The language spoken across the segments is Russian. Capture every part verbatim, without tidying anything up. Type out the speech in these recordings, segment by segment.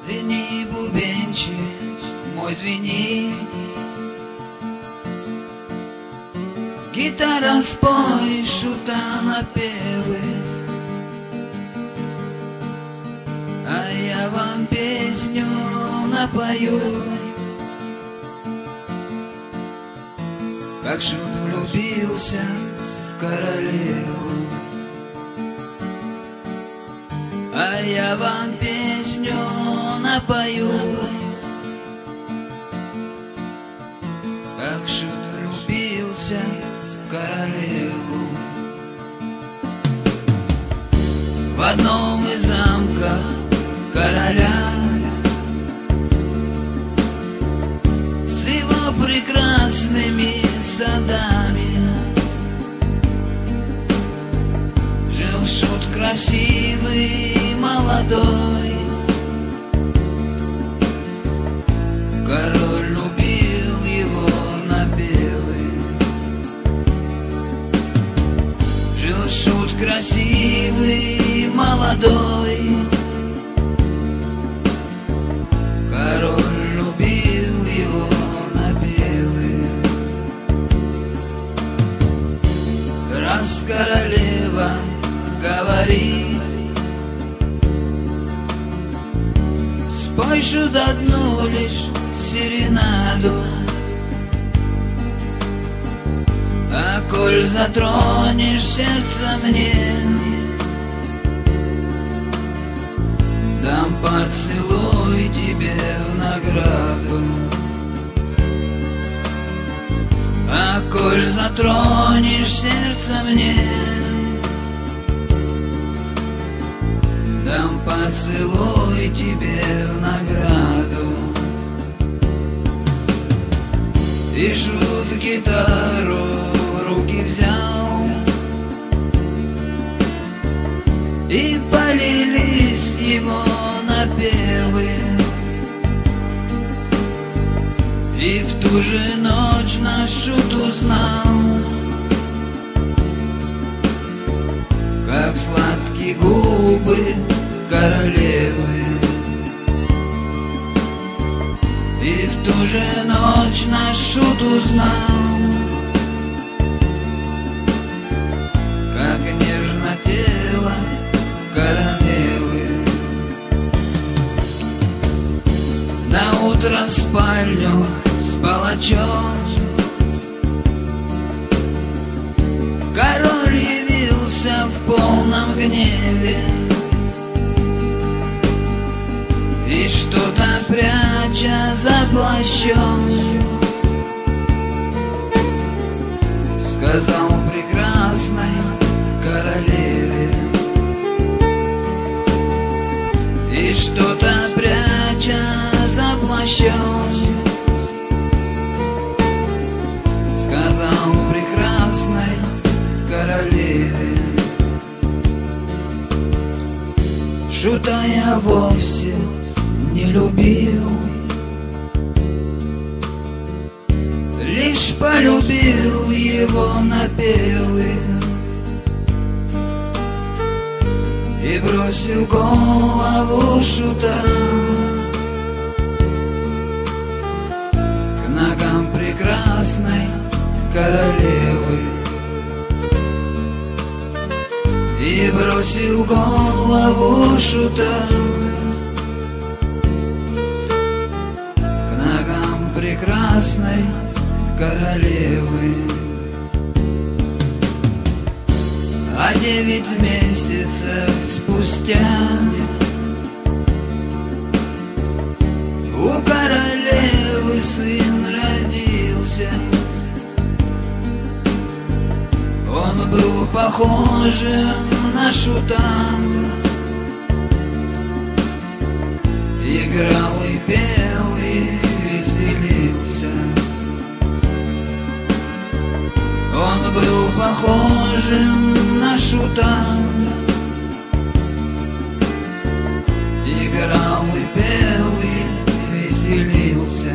Звени, бубенчик мой, звени, гитара, спой, шута напевы, а я вам песню напою. Как шут влюбился в королеву, а я вам песню напою. Как шут влюбился в королеву. В одном из замков короля с его прекрасными садами жил шут красивый, молодой. Король любил его напевы. Жил шут красивый, молодой. Король любил его напевы. Раз королева говорит: спой, шут, одну лишь серенаду, а коль затронешь сердце мне, дам поцелуй тебе в награду. А коль затронешь сердце мне, дам поцелуй тебе в награду. И шут гитару в руки взял, и полились его напевы. И в ту же ночь наш шут узнал, как сладкие губы королевы. И в ту же ночь наш шут узнал, как нежно тело королевы. Наутро в спальню с палачом король явился в полном гневе и что-то пряча за плащом сказал прекрасной королеве. И что-то пряча за плащом сказал прекрасной королеве: шута я вовсе не любил, лишь полюбил его напевы и бросил голову шута к ногам прекрасной королевы. И бросил голову шута к ногам прекрасной королевы. А девять месяцев спустя у королевы сын родился. Он был похожим на шута, играл и пел и веселился. Он был похожим на шута, играл и пел и веселился.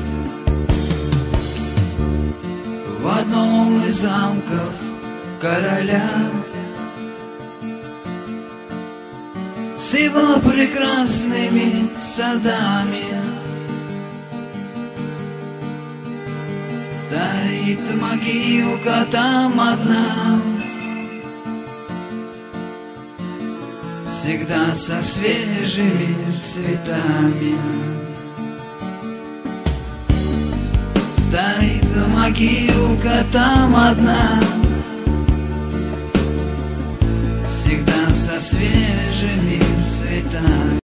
В одном из замков короля с его прекрасными садами. Стоит могилка там одна, всегда со свежими цветами. Стоит могилка там одна,